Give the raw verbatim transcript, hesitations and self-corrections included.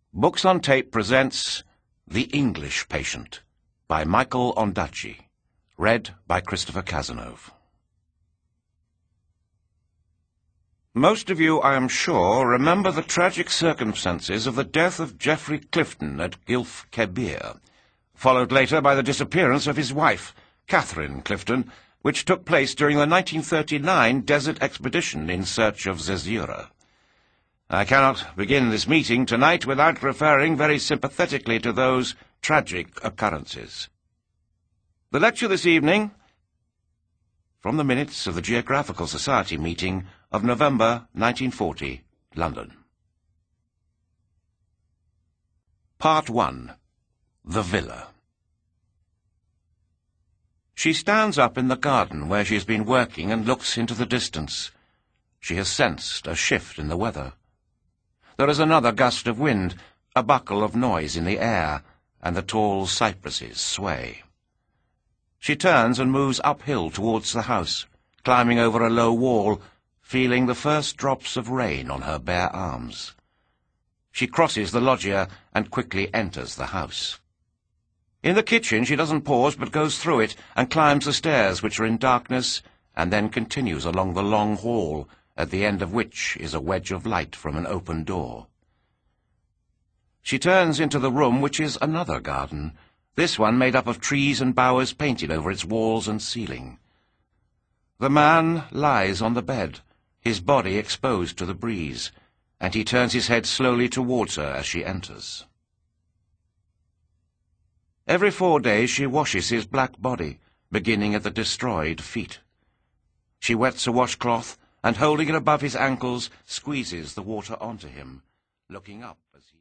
Books on Tape presents The English Patient by Michael Ondaatje, read by Christopher Cazenove. Most of you, I am sure, remember the tragic circumstances of the death of Geoffrey Clifton at Gilf Kebir, followed later by the disappearance of his wife, Catherine Clifton, which took place during the nineteen thirty-nine desert expedition in search of Zezira. I cannot begin this meeting tonight without referring very sympathetically to those tragic occurrences. The lecture this evening, from the minutes of the Geographical Society meeting of November nineteen forty, London. Part one. The Villa. She stands up in the garden where she has been working and looks into the distance. She has sensed a shift in the weather. There is another gust of wind, a buckle of noise in the air, and the tall cypresses sway. She turns and moves uphill towards the house, climbing over a low wall, feeling the first drops of rain on her bare arms. She crosses the loggia and quickly enters the house. In the kitchen she doesn't pause but goes through it and climbs the stairs, which are in darkness, and then continues along the long hall, at the end of which is a wedge of light from an open door. She turns into the room, which is another garden, this one made up of trees and bowers painted over its walls and ceiling. The man lies on the bed, his body exposed to the breeze, and he turns his head slowly towards her as she enters. Every four days she washes his black body, beginning at the destroyed feet. She wets a washcloth, and holding it above his ankles, squeezes the water onto him, looking up as he